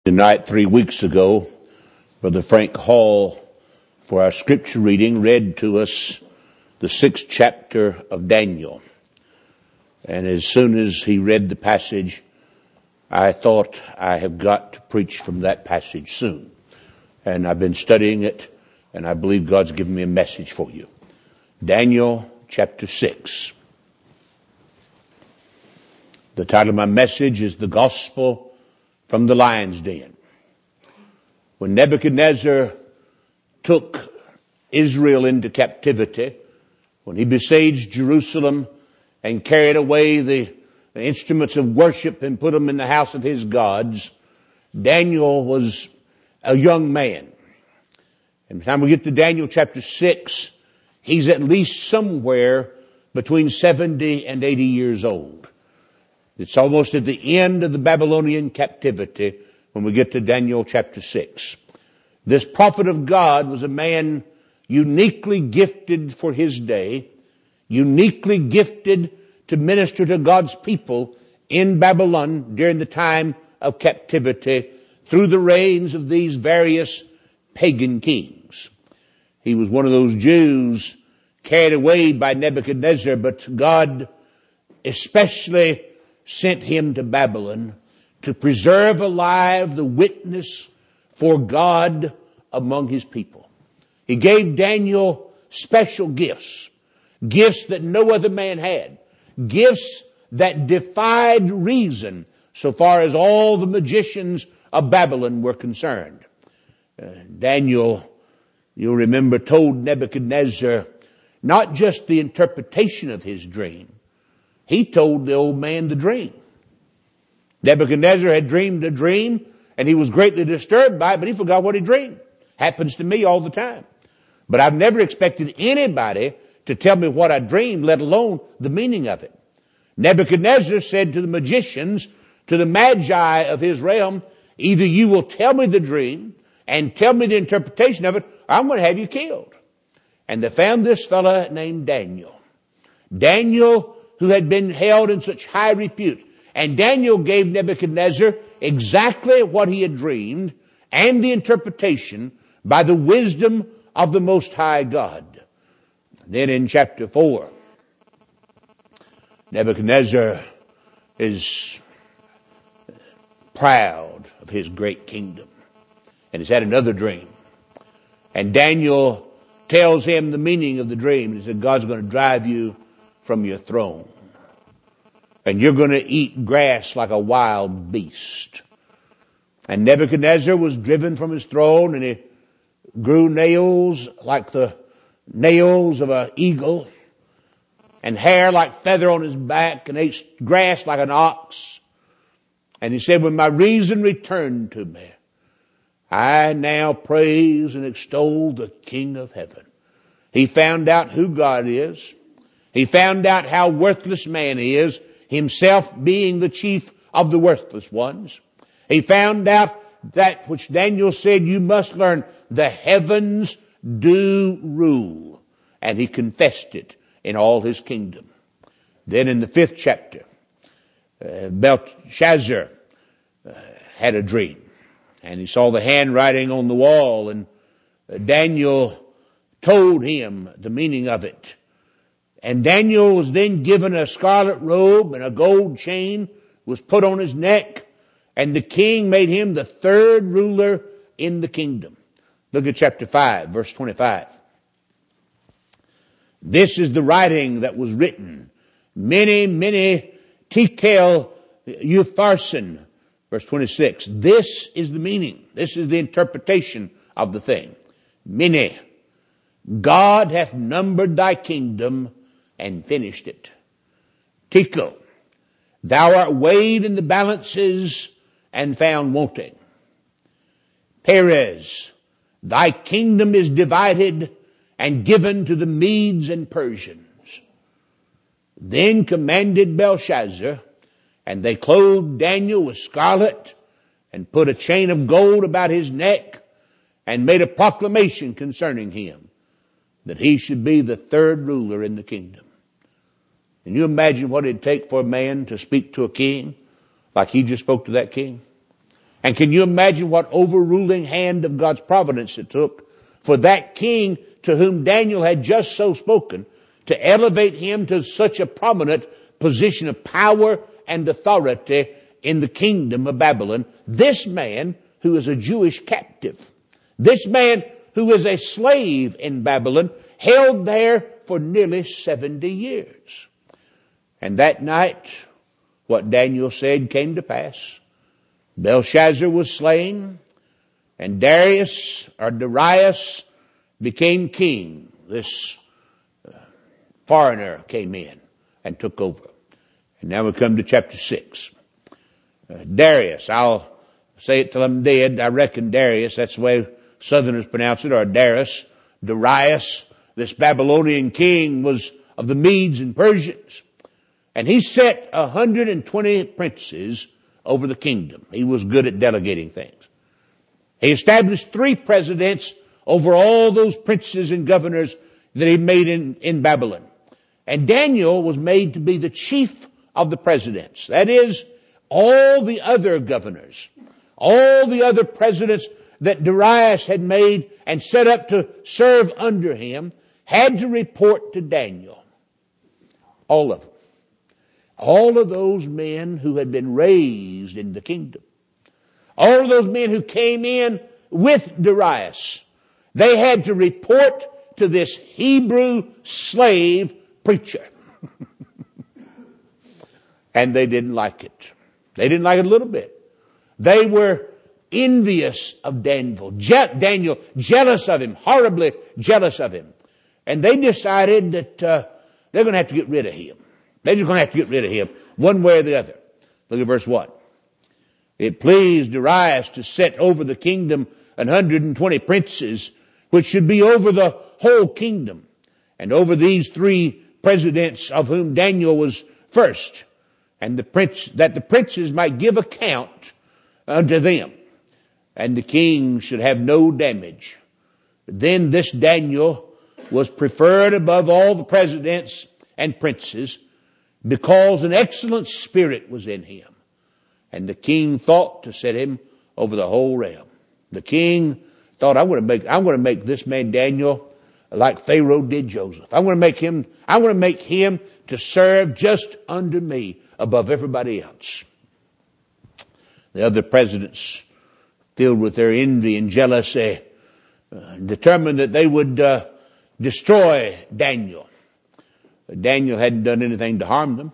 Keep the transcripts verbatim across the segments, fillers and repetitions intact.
Tonight, three weeks ago, Brother Frank Hall, for our scripture reading, read to us the sixth chapter of Daniel. And as soon as he read the passage, I thought I have got to preach from that passage soon. And I've been studying it, and I believe God's given me a message for you. Daniel chapter six. The title of my message is The Gospel from the Lion's Den. When Nebuchadnezzar took Israel into captivity, when he besieged Jerusalem and carried away the instruments of worship and put them in the house of his gods, Daniel was a young man. And by the time we get to Daniel chapter six, he's at least somewhere between seventy and eighty years old. It's almost at the end of the Babylonian captivity when we get to Daniel chapter six. This prophet of God was a man uniquely gifted for his day, uniquely gifted to minister to God's people in Babylon during the time of captivity through the reigns of these various pagan kings. He was one of those Jews carried away by Nebuchadnezzar, but God especially sent him to Babylon to preserve alive the witness for God among his people. He gave Daniel special gifts, gifts that no other man had, gifts that defied reason so far as all the magicians of Babylon were concerned. Uh, Daniel, you'll remember, told Nebuchadnezzar not just the interpretation of his dream. He told the old man the dream. Nebuchadnezzar had dreamed a dream, and he was greatly disturbed by it, but he forgot what he dreamed. Happens to me all the time. But I've never expected anybody to tell me what I dreamed, let alone the meaning of it. Nebuchadnezzar said to the magicians, to the magi of his realm, either you will tell me the dream and tell me the interpretation of it, or I'm going to have you killed. And they found this fellow named Daniel. Daniel, who had been held in such high repute. And Daniel gave Nebuchadnezzar exactly what he had dreamed and the interpretation by the wisdom of the Most High God. Then in chapter four, Nebuchadnezzar is proud of his great kingdom and has had another dream. And Daniel tells him the meaning of the dream. He said, God's going to drive you from your throne. And you're going to eat grass like a wild beast. And Nebuchadnezzar was driven from his throne, and he grew nails like the nails of an eagle, and hair like feather on his back, and ate grass like an ox. And he said, when my reason returned to me, I now praise and extol the King of heaven. He found out who God is. He found out how worthless man is, himself being the chief of the worthless ones. He found out that which Daniel said, you must learn, the heavens do rule. And he confessed it in all his kingdom. Then in the fifth chapter, uh, Belshazzar uh, had a dream. And he saw the handwriting on the wall, and uh, Daniel told him the meaning of it. And Daniel was then given a scarlet robe, and a gold chain was put on his neck, and the king made him the third ruler in the kingdom. Look at chapter five, verse twenty-five. This is the writing that was written. Many, many tekel upharsin. Verse twenty-six. This is the meaning. This is the interpretation of the thing. Many. God hath numbered thy kingdom and finished it. Tekel, thou art weighed in the balances and found wanting. Perez, thy kingdom is divided and given to the Medes and Persians. Then commanded Belshazzar, and they clothed Daniel with scarlet and put a chain of gold about his neck and made a proclamation concerning him, that he should be the third ruler in the kingdom. Can you imagine what it'd take for a man to speak to a king like he just spoke to that king? And can you imagine what overruling hand of God's providence it took for that king to whom Daniel had just so spoken to elevate him to such a prominent position of power and authority in the kingdom of Babylon? This man who is a Jewish captive, this man who is a slave in Babylon, held there for nearly seventy years. And that night, what Daniel said came to pass. Belshazzar was slain, and Darius, or Darius, became king. This uh, foreigner came in and took over. And now we come to chapter six. Uh, Darius, I'll say it till I'm dead. I reckon Darius, that's the way Southerners pronounce it, or Darius, Darius, this Babylonian king was of the Medes and Persians. And he set one hundred twenty princes over the kingdom. He was good at delegating things. He established three presidents over all those princes and governors that he made in, in Babylon. And Daniel was made to be the chief of the presidents. That is, all the other governors, all the other presidents that Darius had made and set up to serve under him had to report to Daniel. All of them. All of those men who had been raised in the kingdom. All of those men who came in with Darius. They had to report to this Hebrew slave preacher. And they didn't like it. They didn't like it a little bit. They were envious of Daniel, Je- Daniel, jealous of him, horribly jealous of him. And they decided that uh, they're going to have to get rid of him. They're just going to have to get rid of him, one way or the other. Look at verse one. It pleased Darius to set over the kingdom one hundred twenty princes, which should be over the whole kingdom, and over these three presidents, of whom Daniel was first, and the prince, that the princes might give account unto them, and the king should have no damage. Then this Daniel was preferred above all the presidents and princes, because an excellent spirit was in him. And the king thought to set him over the whole realm. The king thought, I'm going to make, I'm going to make this man Daniel like Pharaoh did Joseph. I'm going to make him, I'm going to make him to serve just under me above everybody else. The other presidents, filled with their envy and jealousy, uh, determined that they would uh, destroy Daniel. Daniel hadn't done anything to harm them.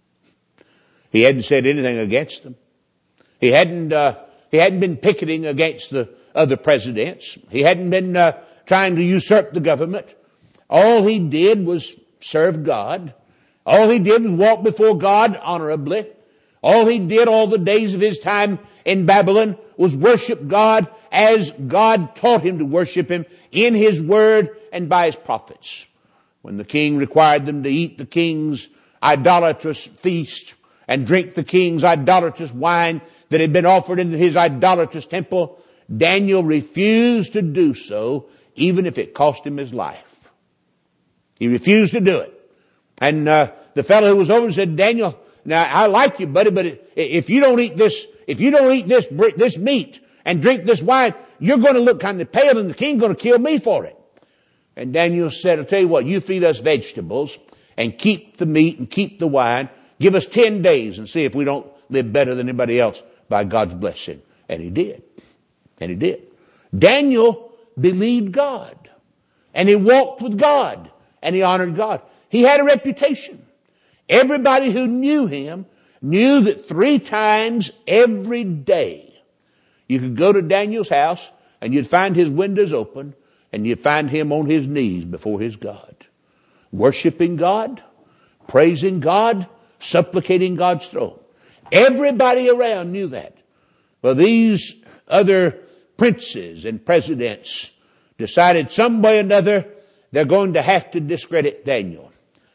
He hadn't said anything against them. He hadn't, uh, he hadn't been picketing against the other presidents. He hadn't been, uh, trying to usurp the government. All he did was serve God. All he did was walk before God honorably. All he did all the days of his time in Babylon was worship God as God taught him to worship him in his word and by his prophets. When the king required them to eat the king's idolatrous feast and drink the king's idolatrous wine that had been offered into his idolatrous temple, Daniel refused to do so, even if it cost him his life. He refused to do it. And uh, the fellow who was over said, Daniel, now I like you, buddy, but if you don't eat this, if you don't eat this this meat and drink this wine, you're going to look kind of pale, and the king's going to kill me for it. And Daniel said, I'll tell you what, you feed us vegetables and keep the meat and keep the wine. Give us ten days and see if we don't live better than anybody else by God's blessing. And he did. And he did. Daniel believed God. And he walked with God. And he honored God. He had a reputation. Everybody who knew him knew that three times every day you could go to Daniel's house and you'd find his windows open, and you find him on his knees before his God, worshiping God, praising God, supplicating God's throne. Everybody around knew that. Well, these other princes and presidents decided some way or another they're going to have to discredit Daniel.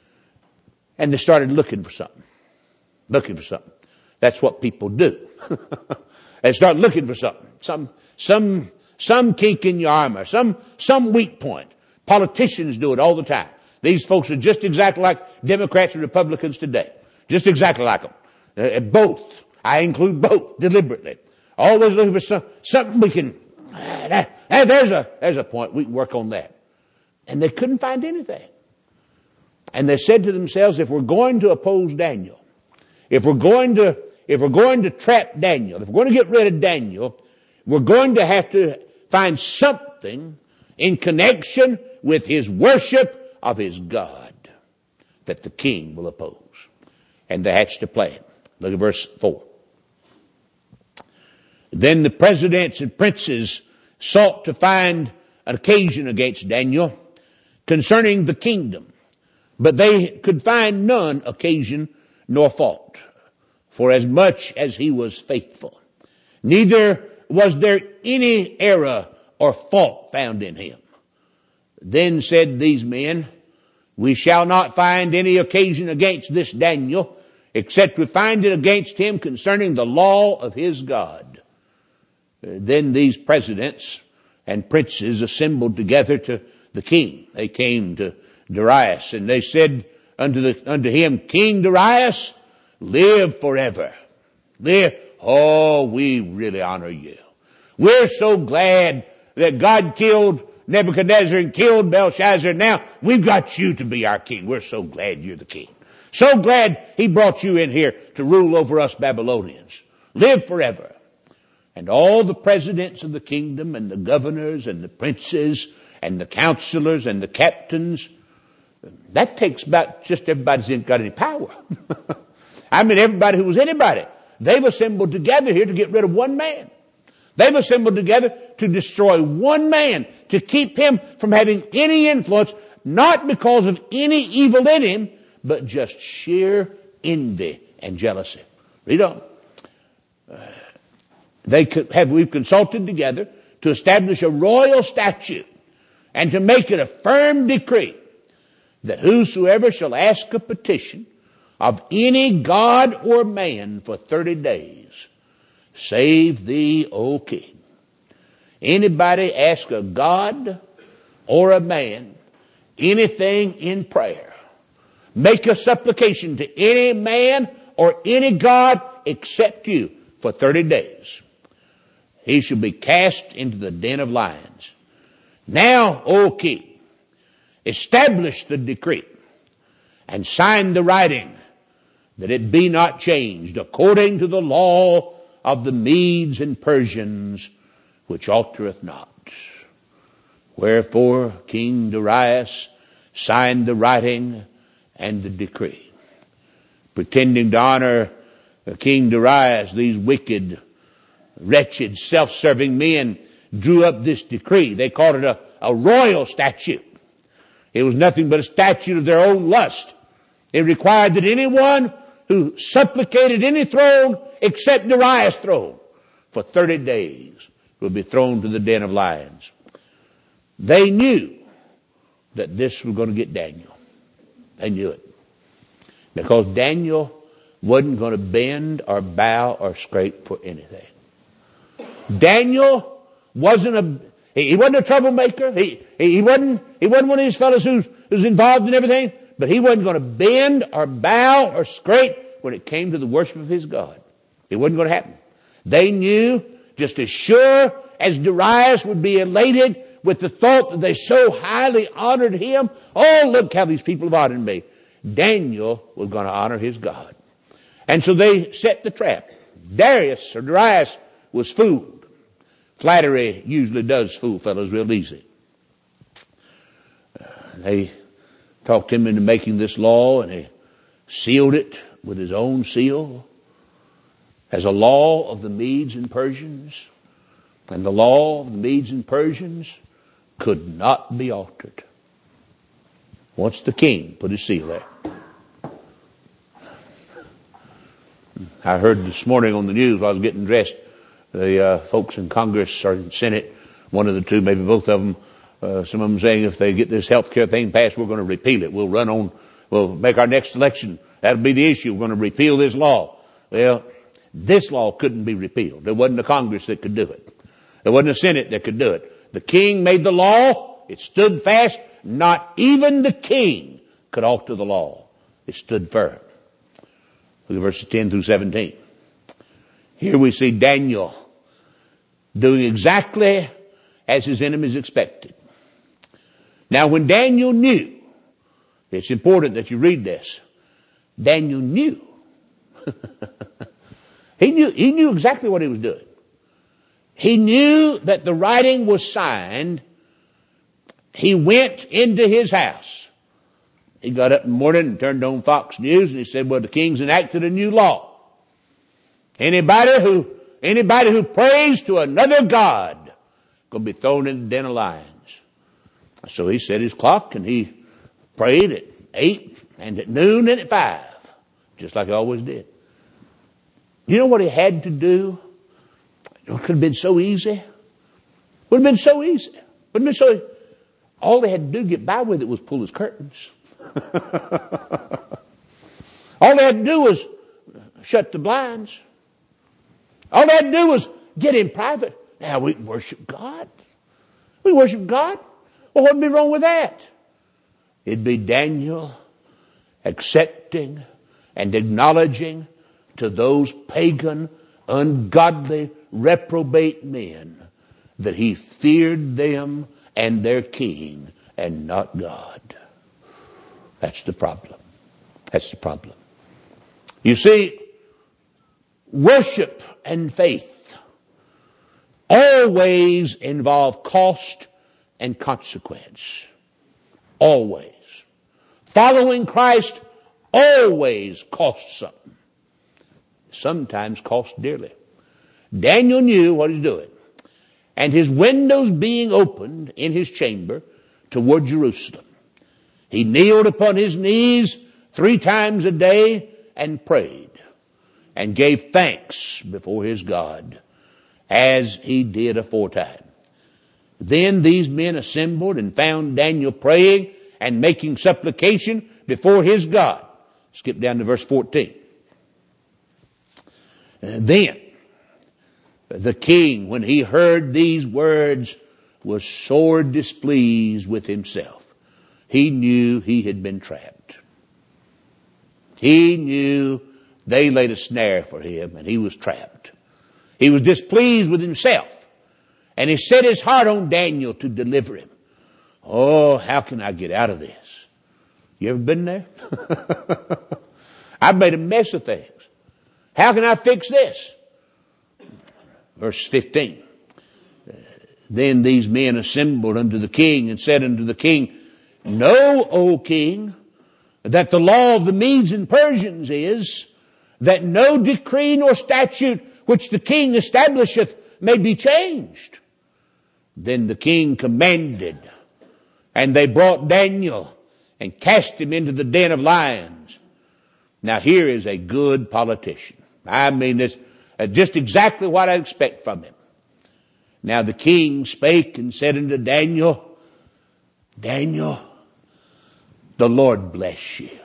And they started looking for something. Looking for something. That's what people do. They start looking for something. Some, some, Some kink in your armor, some, some weak point. Politicians do it all the time. These folks are just exactly like Democrats and Republicans today. Just exactly like them. Uh, both. I include both deliberately. Always looking for some, something we can, uh, uh, there's a, there's a point, we can work on that. And they couldn't find anything. And they said to themselves, if we're going to oppose Daniel, if we're going to, if we're going to trap Daniel, if we're going to get rid of Daniel, we're going to have to find something in connection with his worship of his God that the king will oppose. And they hatched a plan. Look at verse four. Then the presidents and princes sought to find an occasion against Daniel concerning the kingdom, but they could find none occasion nor fault, for as much as he was faithful. Neither was there any error or fault found in him. Then said these men, we shall not find any occasion against this Daniel, except we find it against him concerning the law of his God. Then these presidents and princes assembled together to the king. They came to Darius, and they said unto the, unto him, King Darius, live forever. Live. Oh, we really honor you. We're so glad that God killed Nebuchadnezzar and killed Belshazzar. Now we've got you to be our king. We're so glad you're the king. So glad he brought you in here to rule over us Babylonians. Live forever. And all the presidents of the kingdom and the governors and the princes and the counselors and the captains, that takes about just everybody's got any power. I mean, everybody who was anybody. They've assembled together here to get rid of one man. They've assembled together to destroy one man, to keep him from having any influence, not because of any evil in him, but just sheer envy and jealousy. Read on. Uh, they could have, we've consulted together to establish a royal statute and to make it a firm decree that whosoever shall ask a petition of any god or man for thirty days, save thee, O king. Anybody ask a god or a man anything in prayer, make a supplication to any man or any god except you for thirty days, he shall be cast into the den of lions. Now, O king, establish the decree and sign the writing that it be not changed according to the law of the Medes and Persians, which altereth not. Wherefore King Darius signed the writing and the decree. Pretending to honor King Darius, these wicked, wretched, self-serving men drew up this decree. They called it a, a royal statute. It was nothing but a statute of their own lust. It required that anyone who supplicated any throne except Darius' throne for thirty days would be thrown to the den of lions. They knew that this was going to get Daniel. They knew it. Because Daniel wasn't going to bend or bow or scrape for anything. Daniel wasn't a, he, he wasn't a troublemaker. He, he, he wasn't, he wasn't one of these fellows who's, who's involved in everything, but he wasn't going to bend or bow or scrape when it came to the worship of his God. It wasn't going to happen. They knew just as sure as Darius would be elated with the thought that they so highly honored him. Oh, look how these people have honored me. Daniel was going to honor his God. And so they set the trap. Darius or Darius was fooled. Flattery usually does fool fellows real easy. Uh, they talked him into making this law, and he sealed it with his own seal as a law of the Medes and Persians. And the law of the Medes and Persians could not be altered. Once the king put his seal there. I heard this morning on the news while I was getting dressed, the uh, folks in Congress or in Senate, one of the two, maybe both of them, uh, some of them saying if they get this health care thing passed, we're going to repeal it. We'll run on, we'll make our next election. That'll be the issue. We're going to repeal this law. Well, this law couldn't be repealed. There wasn't a Congress that could do it. There wasn't a Senate that could do it. The king made the law. It stood fast. Not even the king could alter the law. It stood firm. Look at verses ten through seventeen. Here we see Daniel doing exactly as his enemies expected. Now when Daniel knew, it's important that you read this, Daniel knew. he knew, he knew exactly what he was doing. He knew that the writing was signed. He went into his house. He got up in the morning and turned on Fox News and he said, well, the king's enacted a new law. Anybody who, anybody who prays to another God going to be thrown in the den of lions. So he set his clock and he prayed at eight and at noon and at five, just like he always did. You know what he had to do? It could have been so easy. Would have been so easy. Would have been so easy. All they had to do to get by with it was pull his curtains. All they had to do was shut the blinds. All they had to do was get in private. Now we worship God. We worship God. Well, what would be wrong with that? It'd be Daniel accepting and acknowledging to those pagan, ungodly, reprobate men that he feared them and their king and not God. That's the problem. That's the problem. You see, worship and faith always involve cost and consequence. Always. Following Christ always costs something. Sometimes costs dearly. Daniel knew what he was doing. And his windows being opened in his chamber toward Jerusalem, he kneeled upon his knees three times a day and prayed and gave thanks before his God as he did aforetime. Then these men assembled and found Daniel praying and making supplication before his God. Skip down to verse fourteen. And then the king, when he heard these words, was sore displeased with himself. He knew he had been trapped. He knew they laid a snare for him and he was trapped. He was displeased with himself. And he set his heart on Daniel to deliver him. Oh, how can I get out of this? You ever been there? I've made a mess of things. How can I fix this? Verse fifteen. Then these men assembled unto the king and said unto the king, Know, O king, that the law of the Medes and Persians is that no decree nor statute which the king establisheth may be changed. Then the king commanded, and they brought Daniel and cast him into the den of lions. Now here is a good politician. I mean, this uh, just exactly what I expect from him. Now the king spake and said unto Daniel, Daniel, the Lord bless you.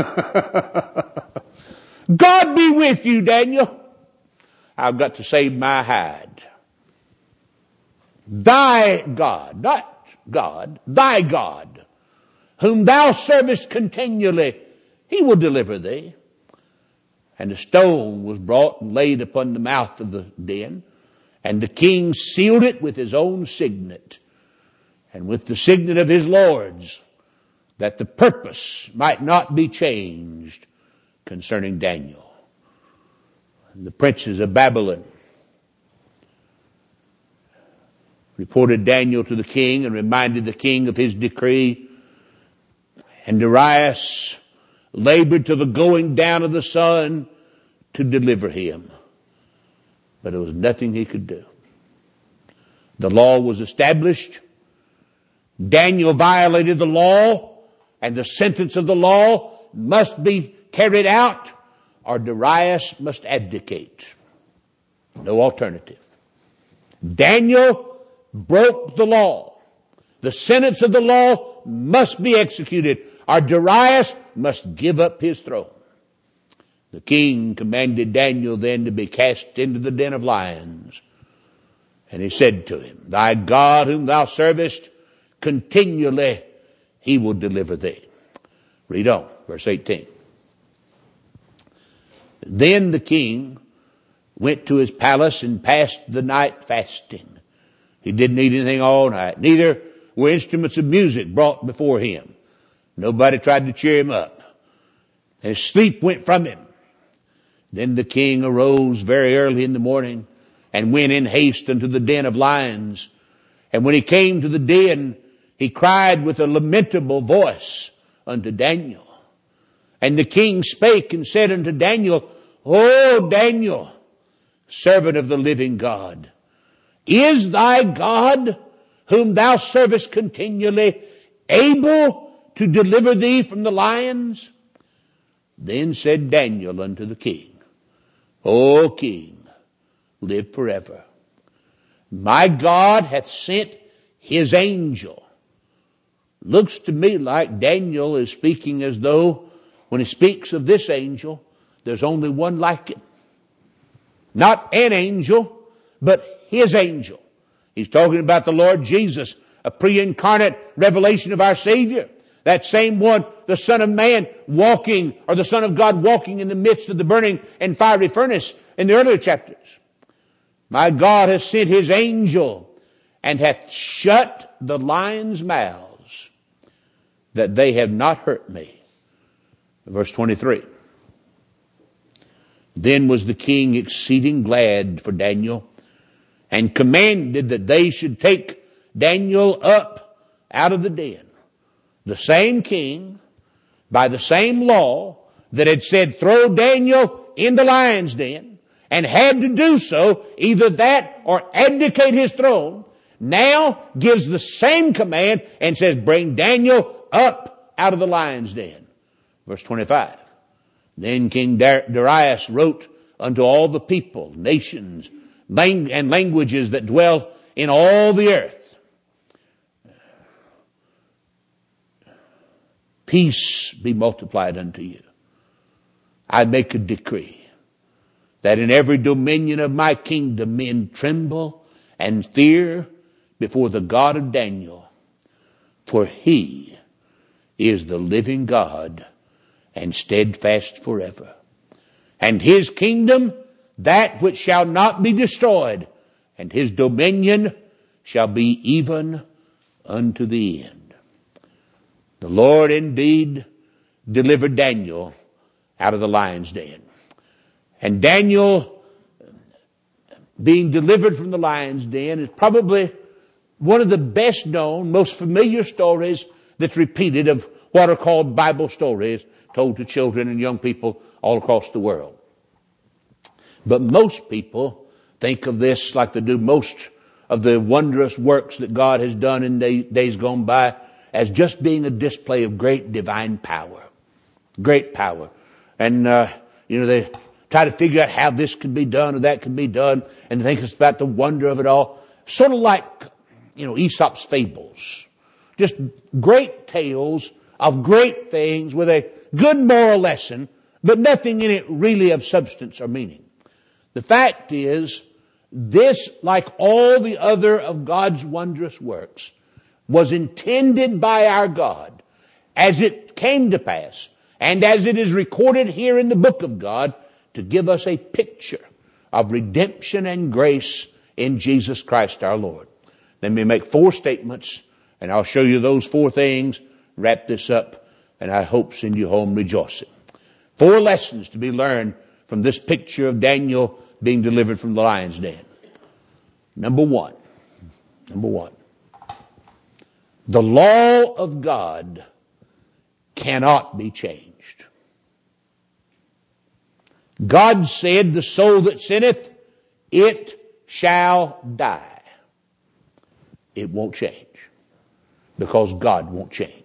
God be with you, Daniel. I've got to save my hide. Thy God, not God, thy God, whom thou servest continually, he will deliver thee. And a stone was brought and laid upon the mouth of the den, and the king sealed it with his own signet, and with the signet of his lords, that the purpose might not be changed concerning Daniel. And the princes of Babylon reported Daniel to the king and reminded the king of his decree. And Darius labored to the going down of the sun to deliver him. But there was nothing he could do. The law was established. Daniel violated the law, and the sentence of the law must be carried out, or Darius must abdicate. No alternative. Daniel broke the law. The sentence of the law must be executed, or Darius must give up his throne. The king commanded Daniel then to be cast into the den of lions. And he said to him, Thy God whom thou servest continually, he will deliver thee. Read on, verse eighteen. Then the king went to his palace and passed the night fasting. He didn't eat anything all night. Neither were instruments of music brought before him. Nobody tried to cheer him up. And his sleep went from him. Then the king arose very early in the morning and went in haste unto the den of lions. And when he came to the den, he cried with a lamentable voice unto Daniel. And the king spake and said unto Daniel, O Daniel, servant of the living God, is thy God, whom thou servest continually, able to deliver thee from the lions? Then said Daniel unto the king, O king, live forever. My God hath sent his angel. Looks to me like Daniel is speaking as though when he speaks of this angel, there's only one like it. Not an angel, but his angel. He's talking about the Lord Jesus, a pre-incarnate revelation of our Savior. That same one, the Son of Man walking, or the Son of God walking in the midst of the burning and fiery furnace in the earlier chapters. My God has sent his angel and hath shut the lions' mouths that they have not hurt me. Verse twenty-three. Then was the king exceeding glad for Daniel and commanded that they should take Daniel up out of the den. The same king, by the same law that had said throw Daniel in the lion's den and had to do so, either that or abdicate his throne, now gives the same command and says bring Daniel up out of the lion's den. Verse twenty-five. Then King Darius wrote unto all the people, nations, and languages that dwell in all the earth, peace be multiplied unto you. I make a decree that in every dominion of my kingdom men tremble and fear before the God of Daniel, for he is the living God and steadfast forever. And his kingdom, that which shall not be destroyed, and his dominion shall be even unto the end. The Lord indeed delivered Daniel out of the lion's den. And Daniel, being delivered from the lion's den, is probably one of the best known, most familiar stories that's repeated of what are called Bible stories told to children and young people all across the world. But most people think of this like they do most of the wondrous works that God has done in days gone by as just being a display of great divine power. Great power. And, uh, you know, they try to figure out how this can be done or that can be done, and they think it's about the wonder of it all. Sort of like, you know, Aesop's fables. Just great tales of great things with a good moral lesson, but nothing in it really of substance or meaning. The fact is, this, like all the other of God's wondrous works, was intended by our God as it came to pass, and as it is recorded here in the book of God, to give us a picture of redemption and grace in Jesus Christ our Lord. Let me make four statements, and I'll show you those four things, wrap this up, and I hope send you home rejoicing. Four lessons to be learned from this picture of Daniel being delivered from the lion's den. Number one. Number one. The law of God cannot be changed. God said, the soul that sinneth, it shall die. It won't change. Because God won't change.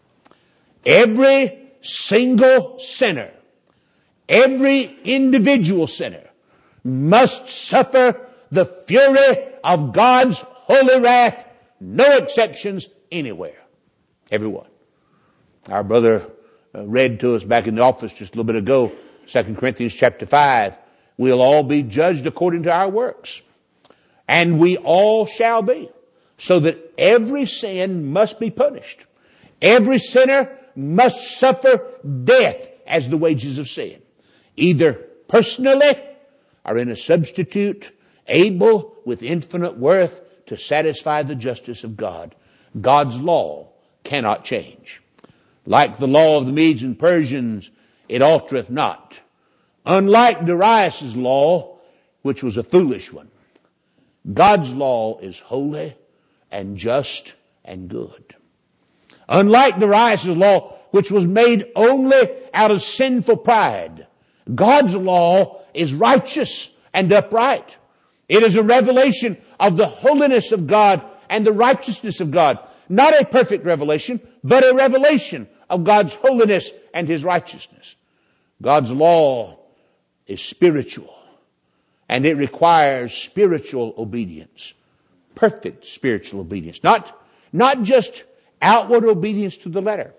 Every single sinner, every individual sinner must suffer the fury of God's holy wrath, no exceptions anywhere. Everyone. Our brother uh, read to us back in the office just a little bit ago, Second Corinthians chapter five. We'll all be judged according to our works. And we all shall be. So that every sin must be punished. Every sinner must suffer death as the wages of sin. Either personally, are in a substitute, able with infinite worth to satisfy the justice of God. God's law cannot change. Like the law of the Medes and Persians, it altereth not. Unlike Darius' law, which was a foolish one, God's law is holy and just and good. Unlike Darius' law, which was made only out of sinful pride, God's law is righteous and upright. It is a revelation of the holiness of God and the righteousness of God. Not a perfect revelation, but a revelation of God's holiness and His righteousness. God's law is spiritual, and it requires spiritual obedience. Perfect spiritual obedience. Not, not just outward obedience to the letter.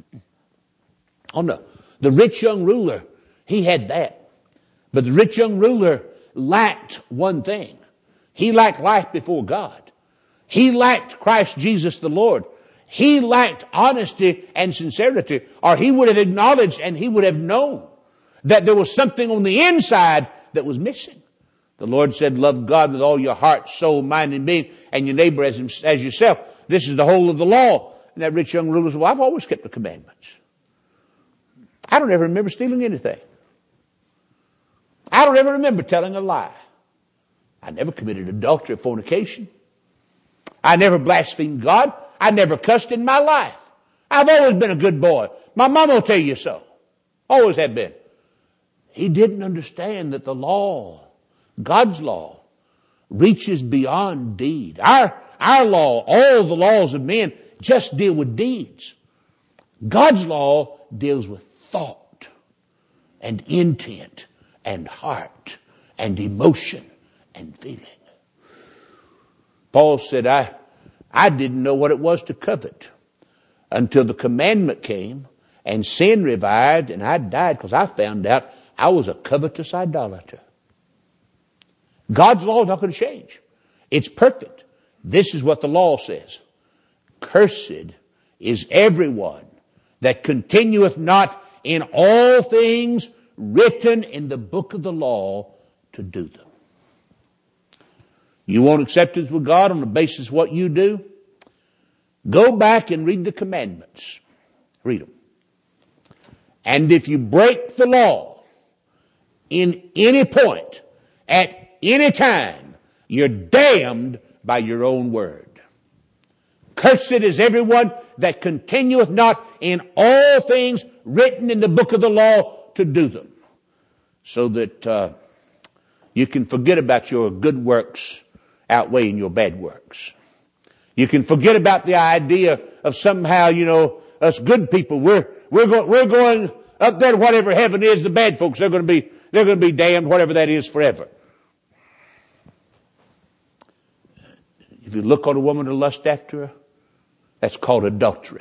Oh no. The rich young ruler, he had that. But the rich young ruler lacked one thing. He lacked life before God. He lacked Christ Jesus the Lord. He lacked honesty and sincerity, or he would have acknowledged and he would have known that there was something on the inside that was missing. The Lord said, love God with all your heart, soul, mind, and being, and your neighbor as, as yourself. This is the whole of the law. And that rich young ruler said, well, I've always kept the commandments. I don't ever remember stealing anything. I don't ever remember telling a lie. I never committed adultery or fornication. I never blasphemed God. I never cussed in my life. I've always been a good boy. My mom will tell you so. Always have been. He didn't understand that the law, God's law, reaches beyond deed. Our, our law, all the laws of men just deal with deeds. God's law deals with thought and intent and heart and emotion and feeling. Paul said, I, I didn't know what it was to covet until the commandment came and sin revived and I died because I found out I was a covetous idolater. God's law is not going to change. It's perfect. This is what the law says. Cursed is everyone that continueth not in all things written in the book of the law to do them. You want acceptance with God on the basis of what you do? Go back and read the commandments. Read them. And if you break the law in any point, at any time, you're damned by your own word. Cursed is everyone that continueth not in all things written in the book of the law to do them. So that uh, you can forget about your good works outweighing your bad works. You can forget about the idea of somehow, you know, us good people, we're, we're going, we're going up there to whatever heaven is. The bad folks, they're going to be, they're going to be damned, whatever that is, forever. If you look on a woman to lust after her, that's called adultery.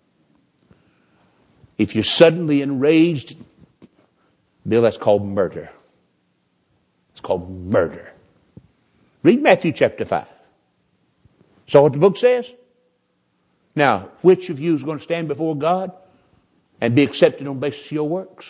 If you're suddenly enraged, Bill, that's called murder. It's called murder. Read Matthew chapter five. So what the book says? Now, which of you is going to stand before God and be accepted on the basis of your works?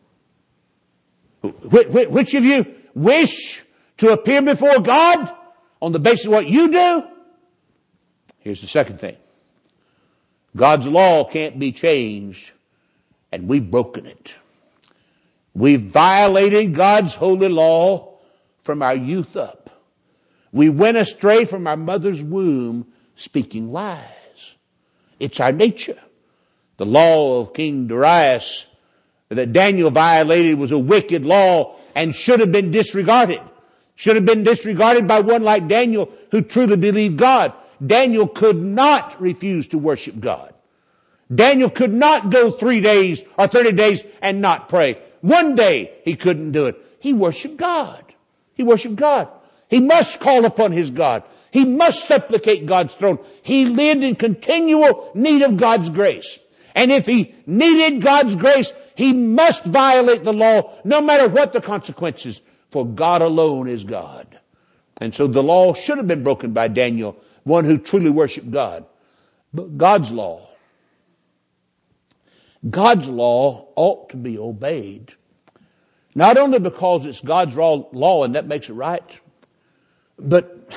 Which of you wish to appear before God on the basis of what you do? Here's the second thing. God's law can't be changed, and we've broken it. We've violated God's holy law from our youth up. We went astray from our mother's womb speaking lies. It's our nature. The law of King Darius that Daniel violated was a wicked law and should have been disregarded. Should have been disregarded by one like Daniel who truly believed God. Daniel could not refuse to worship God. Daniel could not go three days or thirty days and not pray. One day he couldn't do it. He worshiped God. He worshiped God. He must call upon his God. He must supplicate God's throne. He lived in continual need of God's grace. And if he needed God's grace, he must violate the law no matter what the consequences, for God alone is God. And so the law should have been broken by Daniel, one who truly worshiped God. But God's law, God's law ought to be obeyed, Not only because it's God's law and that makes it right, but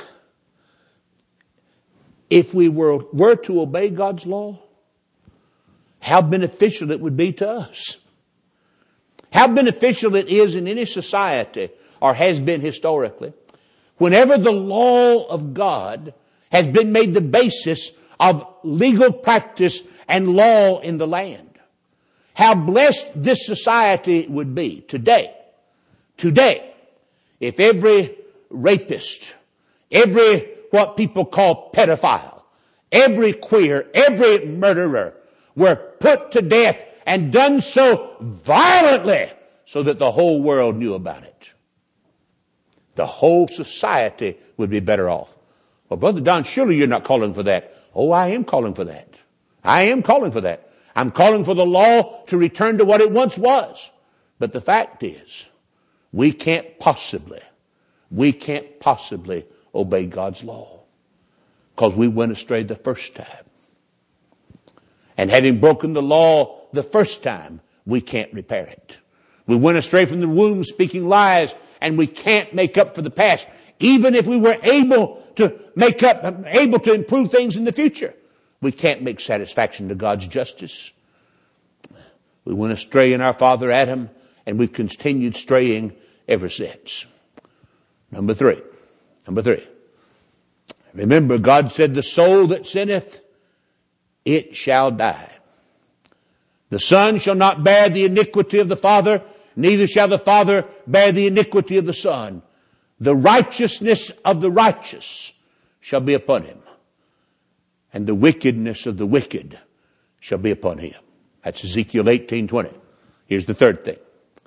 if we were, were to obey God's law, how beneficial it would be to us. How beneficial it is in any society, or has been historically, whenever the law of God has been made the basis of legal practice and law in the land. How blessed this society would be today. Today, if every rapist, every what people call pedophile, every queer, every murderer were put to death and done so violently so that the whole world knew about it. The whole society would be better off. Well, Brother Don, surely you're not calling for that. Oh, I am calling for that. I am calling for that. I'm calling for the law to return to what it once was. But the fact is, we can't possibly, we can't possibly obey God's law because we went astray the first time. And having broken the law the first time, we can't repair it. We went astray from the womb speaking lies, and we can't make up for the past. Even if we were able to make up, able to improve things in the future, we can't make satisfaction to God's justice. We went astray in our father Adam, and we've continued straying ever since. Number three. Number three. Remember, God said, the soul that sinneth, it shall die. The son shall not bear the iniquity of the father, neither shall the father bear the iniquity of the son. The righteousness of the righteous shall be upon him, and the wickedness of the wicked shall be upon him. That's Ezekiel eighteen twenty. Here's the third thing.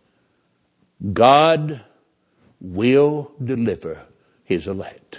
God will deliver his elect.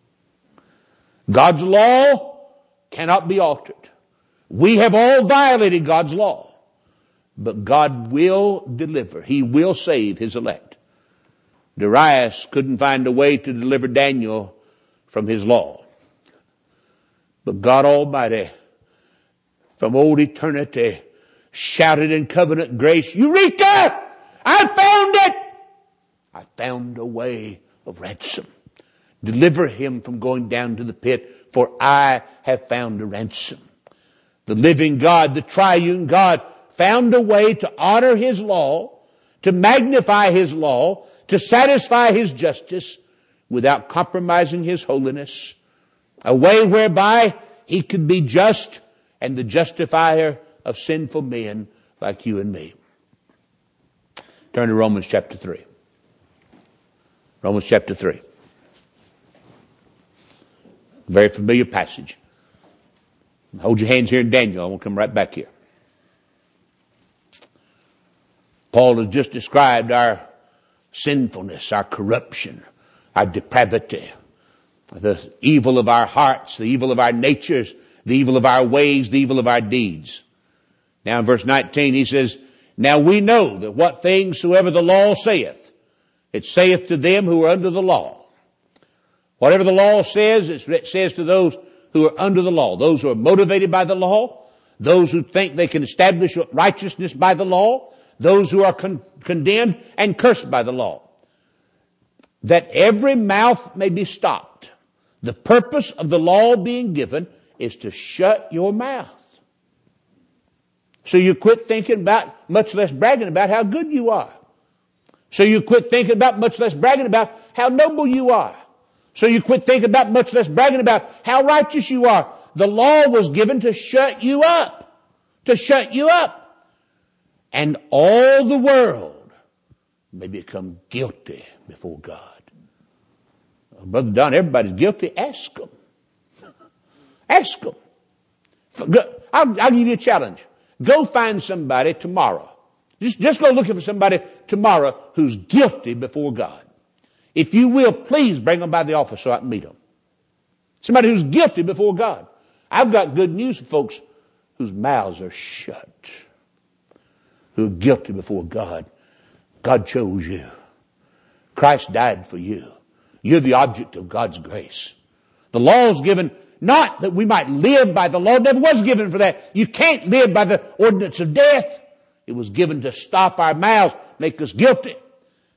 God's law cannot be altered. We have all violated God's law, but God will deliver. He will save his elect. Darius couldn't find a way to deliver Daniel from his law. But God Almighty, from old eternity, shouted in covenant grace, Eureka! I found it! I found a way of ransom. Deliver him from going down to the pit, for I have found a ransom. The living God, the triune God, found a way to honor his law, to magnify his law, to satisfy his justice without compromising his holiness. A way whereby he could be just and the justifier of sinful men like you and me. Turn to Romans chapter three. Romans chapter three. Very familiar passage. Hold your hands here in Daniel. I will come right back here. Paul has just described our sinfulness, our corruption, our depravity, the evil of our hearts, the evil of our natures, the evil of our ways, the evil of our deeds. Now in verse nineteen he says, now we know that what things soever the law saith, it saith to them who are under the law. Whatever the law says, it says to those who are under the law, those who are motivated by the law, those who think they can establish righteousness by the law, those who are con- condemned and cursed by the law. That every mouth may be stopped. The purpose of the law being given is to shut your mouth. So you quit thinking about, much less bragging about how good you are. So you quit thinking about, much less bragging about how noble you are. So you quit thinking about, much less bragging about how righteous you are. The law was given to shut you up. To shut you up. And all the world may become guilty before God. Brother Don, everybody's guilty. Ask them. Ask them. I'll, I'll give you a challenge. Go find somebody tomorrow. Just, just go looking for somebody tomorrow who's guilty before God. If you will, please bring them by the office so I can meet them. Somebody who's guilty before God. I've got good news for folks whose mouths are shut. Who are guilty before God. God chose you. Christ died for you. You're the object of God's grace. The law is given not that we might live by the law. It never was given for that. You can't live by the ordinance of death. It was given to stop our mouths, make us guilty.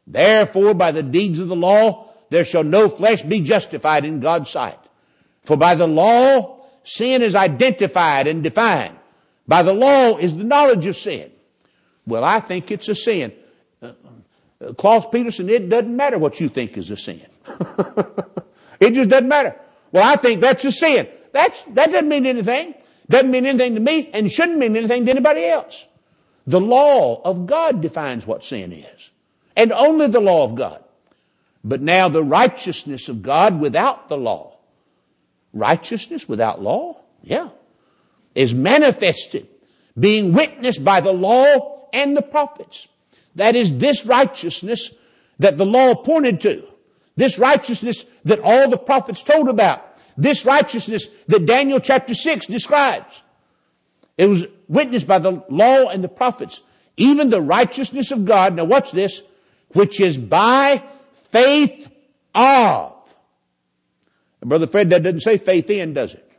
Therefore, by the deeds of the law, there shall no flesh be justified in God's sight. For by the law, sin is identified and defined. By the law is the knowledge of sin. Well, I think it's a sin. Uh, uh, Klaus Peterson, it doesn't matter what you think is a sin. It just doesn't matter. Well, I think that's a sin. That's, that doesn't mean anything. Doesn't mean anything to me and shouldn't mean anything to anybody else. The law of God defines what sin is. And only the law of God. But now the righteousness of God without the law. Righteousness without law? Yeah. Is manifested, being witnessed by the law and the prophets. That is this righteousness that the law pointed to. This righteousness that all the prophets told about. This righteousness that Daniel chapter six describes. It was witnessed by the law and the prophets. Even the righteousness of God, now watch this, which is by faith of. And Brother Fred, that doesn't say faith in, does it?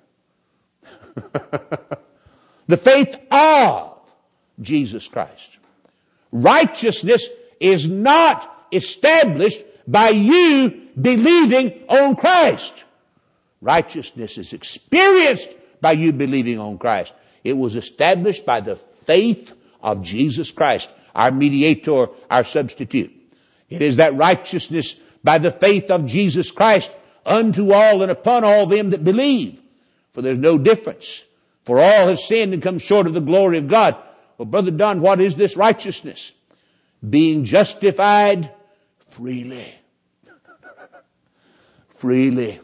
The faith of Jesus Christ. Righteousness is not established by you believing on Christ. Righteousness is experienced by you believing on Christ. It was established by the faith of Jesus Christ, our mediator, our substitute. It is that righteousness by the faith of Jesus Christ unto all and upon all them that believe. For there's no difference. For all have sinned and come short of the glory of God. Well, Brother Don, what is this righteousness? Being justified freely. Freely.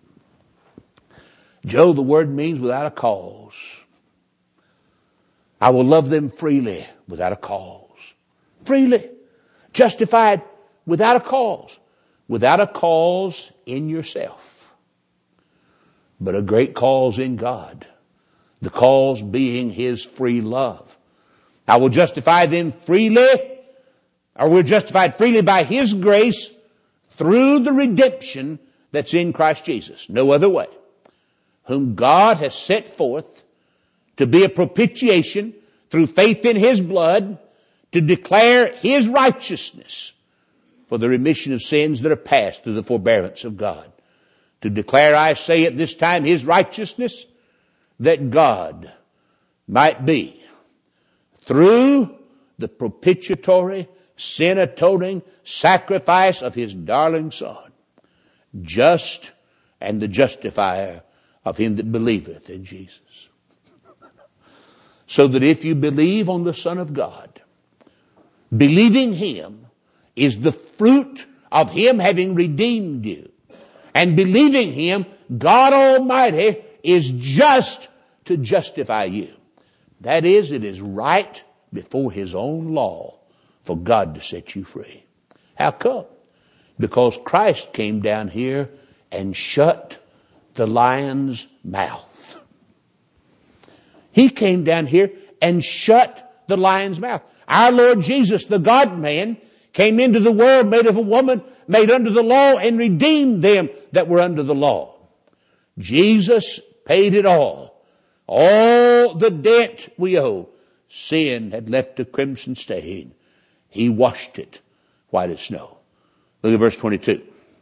Joe, the word means without a cause. I will love them freely without a cause. Freely. Justified without a cause. Without a cause in yourself. But a great cause in God. The cause being His free love. I will justify them freely, or we're justified freely by His grace through the redemption that's in Christ Jesus. No other way. Whom God has set forth to be a propitiation through faith in His blood to declare His righteousness for the remission of sins that are past through the forbearance of God. To declare, I say at this time, His righteousness, that God might be through the propitiatory, sin-atoning sacrifice of His darling Son, just and the justifier of him that believeth in Jesus. So that if you believe on the Son of God, believing Him is the fruit of Him having redeemed you. And believing Him, God Almighty, is just to justify you. That is, it is right before His own law for God to set you free. How come? Because Christ came down here and shut the lion's mouth. He came down here and shut the lion's mouth. Our Lord Jesus, the God-man, came into the world made of a woman, made under the law, and redeemed them that were under the law. Jesus paid it all. All the debt we owe. Sin had left a crimson stain. He washed it white as snow. Look at verse twenty-two.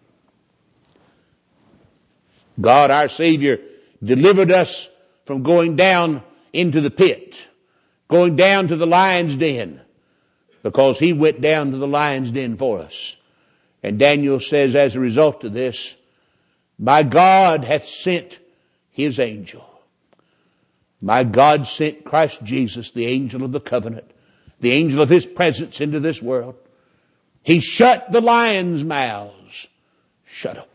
God our Savior delivered us from going down into the pit, going down to the lion's den, because He went down to the lion's den for us. And Daniel says, as a result of this, my God hath sent His angel. My God sent Christ Jesus, the angel of the covenant, the angel of His presence into this world. He shut the lions' mouths. Shut them.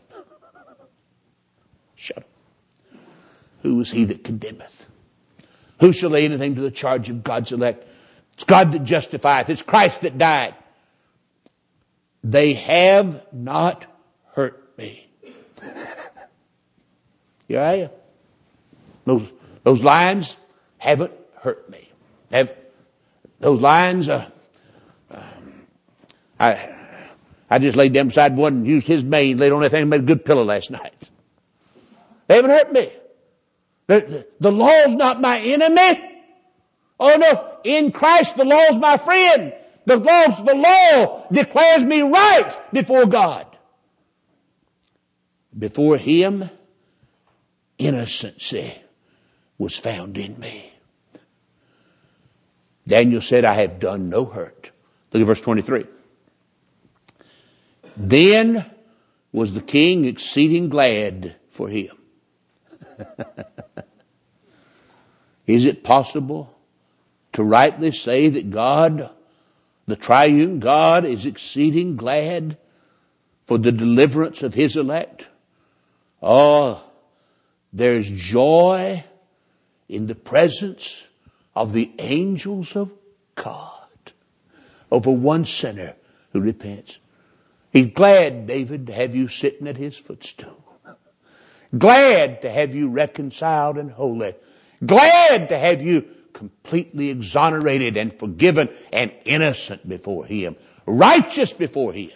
Shut them. Who is He that condemneth? Who shall lay anything to the charge of God's elect? It's God that justifieth. It's Christ that died. They have not hurt me. Here I am. Those, those lions haven't hurt me. Have, those lions, uh, uh, I, I just laid down beside one and used his mane, laid on that thing and made a good pillow last night. They haven't hurt me. The, the law's not my enemy. Oh no, in Christ the law's my friend. because the law declares me right before God. Before Him, innocency was found in me. Daniel said, I have done no hurt. Look at verse twenty-three. Then was the king exceeding glad for him. Is it possible to rightly say that God, the triune God, is exceeding glad for the deliverance of His elect? Oh, there's joy in the presence of the angels of God over one sinner who repents. He's glad, David, to have you sitting at His footstool. Glad to have you reconciled and holy. Glad to have you completely exonerated and forgiven and innocent before Him. Righteous before Him.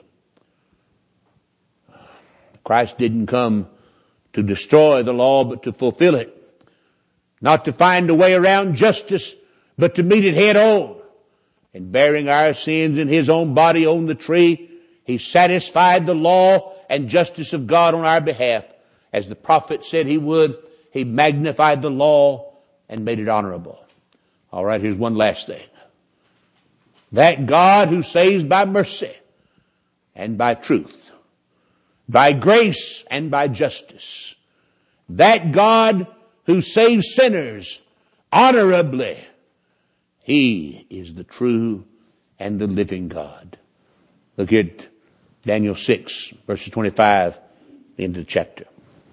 Christ didn't come to destroy the law, but to fulfill it. Not to find a way around justice, but to meet it head on. And bearing our sins in His own body on the tree, He satisfied the law and justice of God on our behalf. As the prophet said He would, He magnified the law and made it honorable. All right, here's one last thing. That God who saves by mercy and by truth, by grace and by justice, that God who saves sinners honorably, He is the true and the living God. Look at Daniel six, verses twenty-five into the chapter.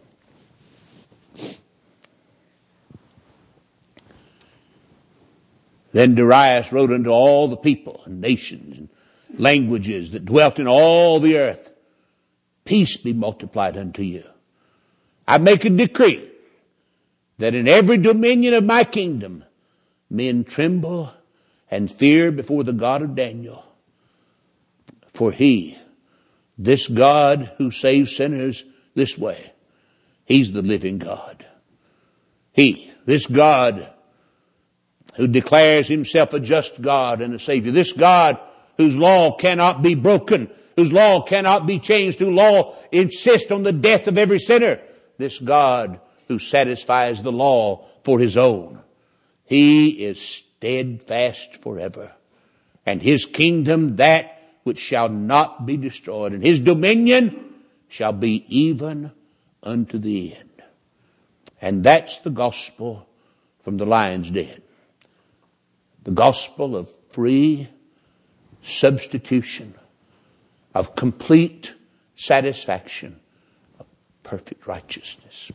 Then Darius wrote unto all the people and nations and languages that dwelt in all the earth, peace be multiplied unto you. I make a decree that in every dominion of my kingdom men tremble and fear before the God of Daniel. For He, this God who saves sinners this way, He's the living God. He, this God who declares Himself a just God and a Savior. This God whose law cannot be broken, whose law cannot be changed, whose law insists on the death of every sinner. This God who satisfies the law for His own. He is steadfast forever. And His kingdom that which shall not be destroyed. And His dominion shall be even unto the end. And that's the gospel from the lion's den. The gospel of free substitution, of complete satisfaction, of perfect righteousness.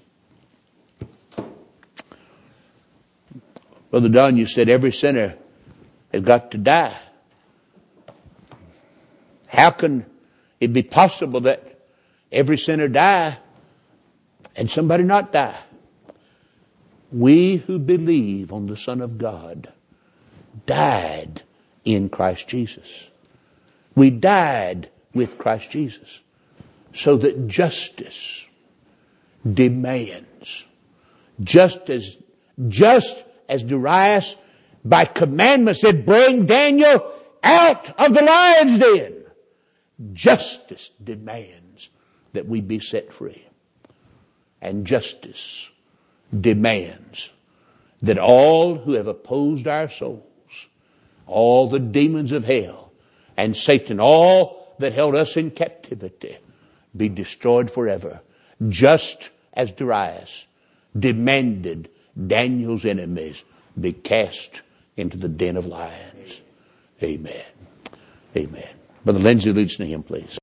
Brother Don, you said every sinner has got to die. How can it be possible that every sinner die and somebody not die? We who believe on the Son of God died in Christ Jesus. We died with Christ Jesus so that justice demands, just as, just as Darius by commandment said, bring Daniel out of the lion's den. Justice demands that we be set free. And justice demands that all who have opposed our souls, all the demons of hell and Satan, all that held us in captivity, be destroyed forever. Just as Darius demanded Daniel's enemies be cast into the den of lions. Amen. Amen. Brother Lindsay, leads to him, please.